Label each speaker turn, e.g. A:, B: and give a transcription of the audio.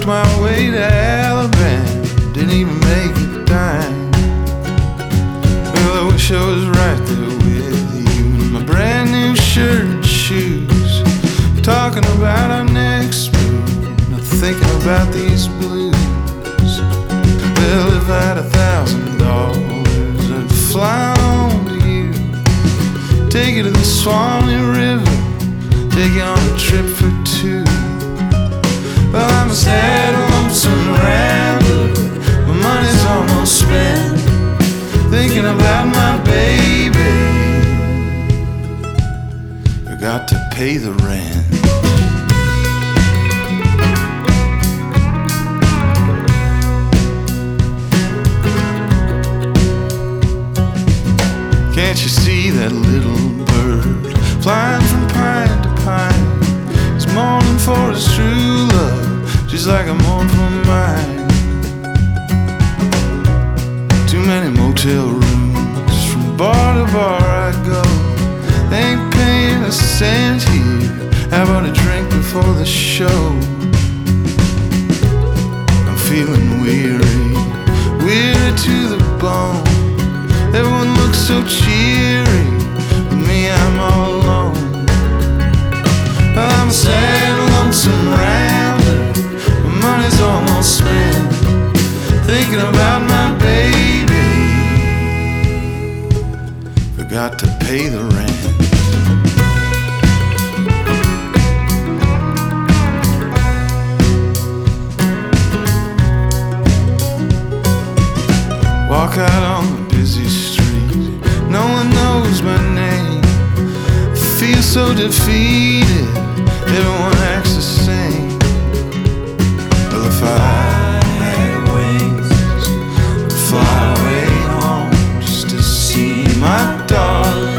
A: worked my way to Alabama, didn't even make a dime. Well, I wish I was right there with you in my brand new shirt and shoes, talking about our next move, not thinking about these blues. Well, if I had $1,000, I'd fly on to you, take you to the Swanee River, take you on a trip for two. Well, I'm a sad, lonesome rambler, my money's almost spent, thinking about my baby. I got to pay the rent. Can't you see that little bird flying from pine to pine? He's mourning for his true love, just like I mourn for mine. Too many motel rooms, from bar to bar I go. They ain't paying a cent here. How about a drink before the show? I'm feeling weary, weary to the bone. Everyone looks so cheery, but me, I'm all alone. I'm a sad, lonesome rambler, my money's almost spent, thinking about my baby. Forgot to pay the rent. Walk out on the busy street, no one knows my name. I feel so defeated, everyone acts the same. Well, if I had wings, I'd fly away home just to see my darling.